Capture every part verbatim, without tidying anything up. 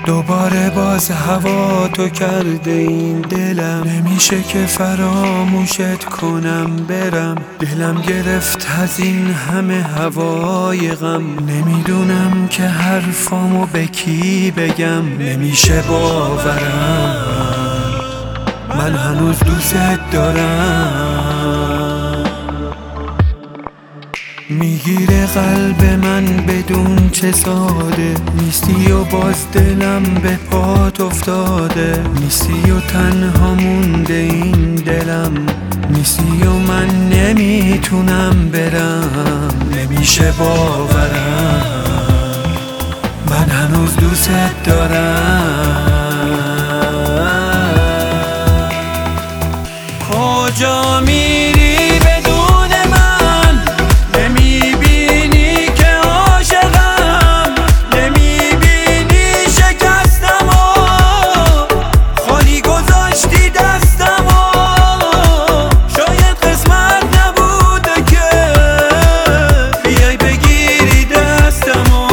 دوباره باز هوا تو کرده این دلم، نمیشه که فراموشت کنم برم. دلم گرفت از این همه هوای غم، نمیدونم که حرفامو به کی بگم. نمیشه باورم من هنوز دوست دارم. میگیره قلب من بدون چه ساده نیستی و باز دلم به پات افتاده. نیستی و تنها مونده این دلم، نیستی و من نمیتونم برم. نمیشه باورم من هنوز دوست دارم. کجا میری بدون من؟ نمیبینی که عاشقم، نمیبینی شکستم و خالی گذاشتی دستم و شاید قسمت نبوده که بیای بگیری دستم و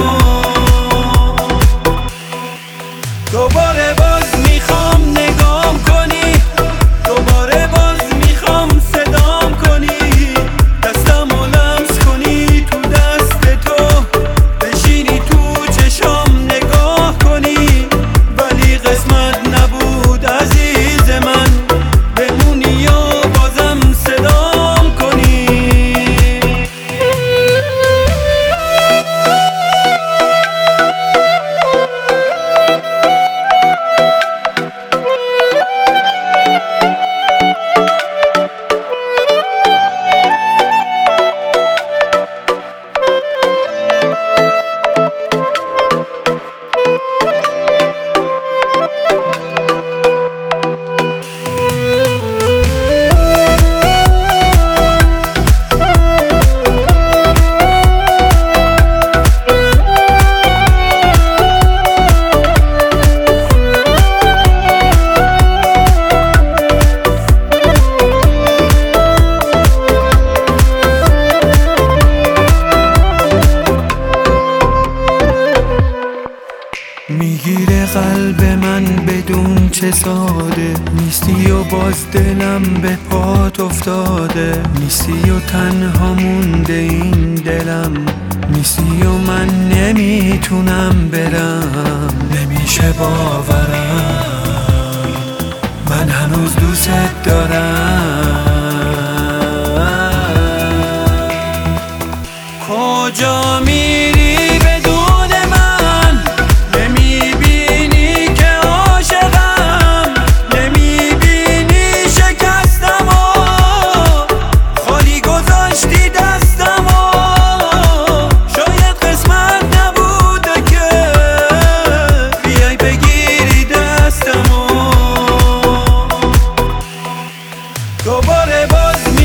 دوباره باز میخوام نگام کنی، دوباره باز میخوام صدام کنی، دستم و لمس کنی تو دست تو، بشینی تو چشام نگاه کنی. ولی قسمت نبود عزیز من بمونی و بازم صدام کنی. میگیره قلب من بدون چه ساده نیستی و باز دلم به پات افتاده. نیستی و تنها مونده این دلم، نیستی و من نمیتونم برم. نمیشه باورم من هنوز دوست دارم. کجا میری بدون من؟ نمیبینی که عاشقم، نمیبینی شکستم و خالی گذاشتی دستم و شاید قسمت نبوده که بیای بگیری دستم و دوباره باز